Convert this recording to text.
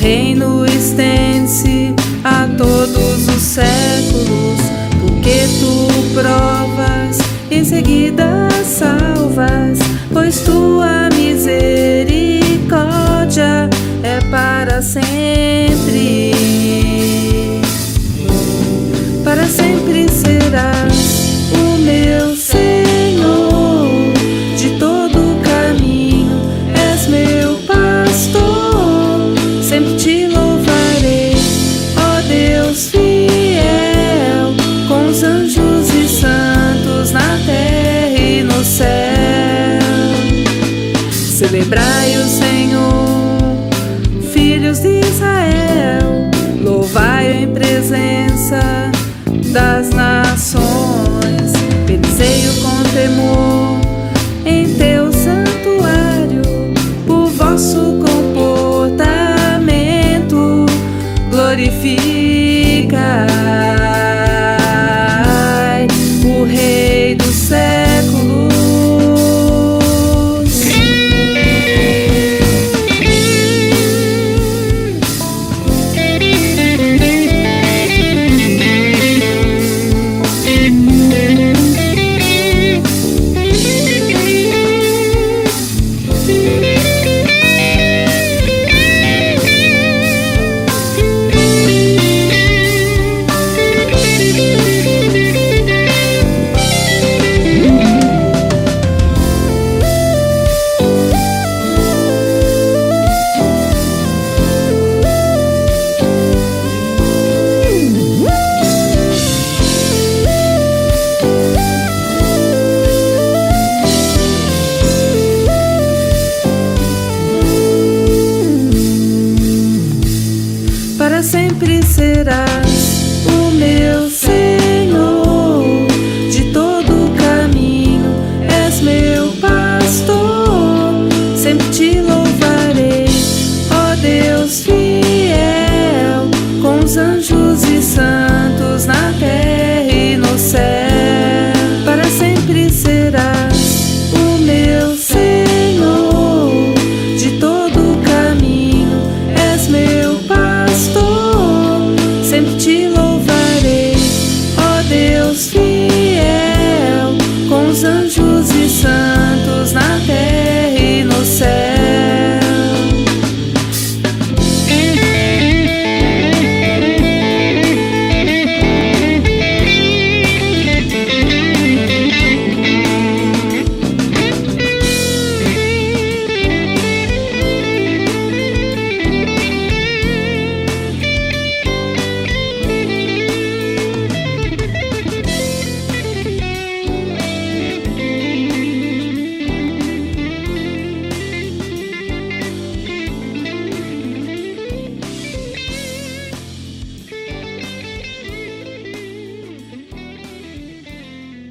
reino estende-se a todos os séculos, porque tu provas, em seguida salvas, pois tua misericórdia é para sempre. Para sempre serás o meu Senhor, de todo caminho és meu pastor. Sempre te louvarei, ó Deus fiel, com os anjos e santos na terra e no céu. Celebrai o Senhor, filhos de Israel, louvai-o em presença das nações. Bendizei-o com temor em teu santuário, por vosso comportamento glorificai o Rei dos séculos. Para sempre serás o meu Senhor, de todo caminho és meu pastor. Sempre te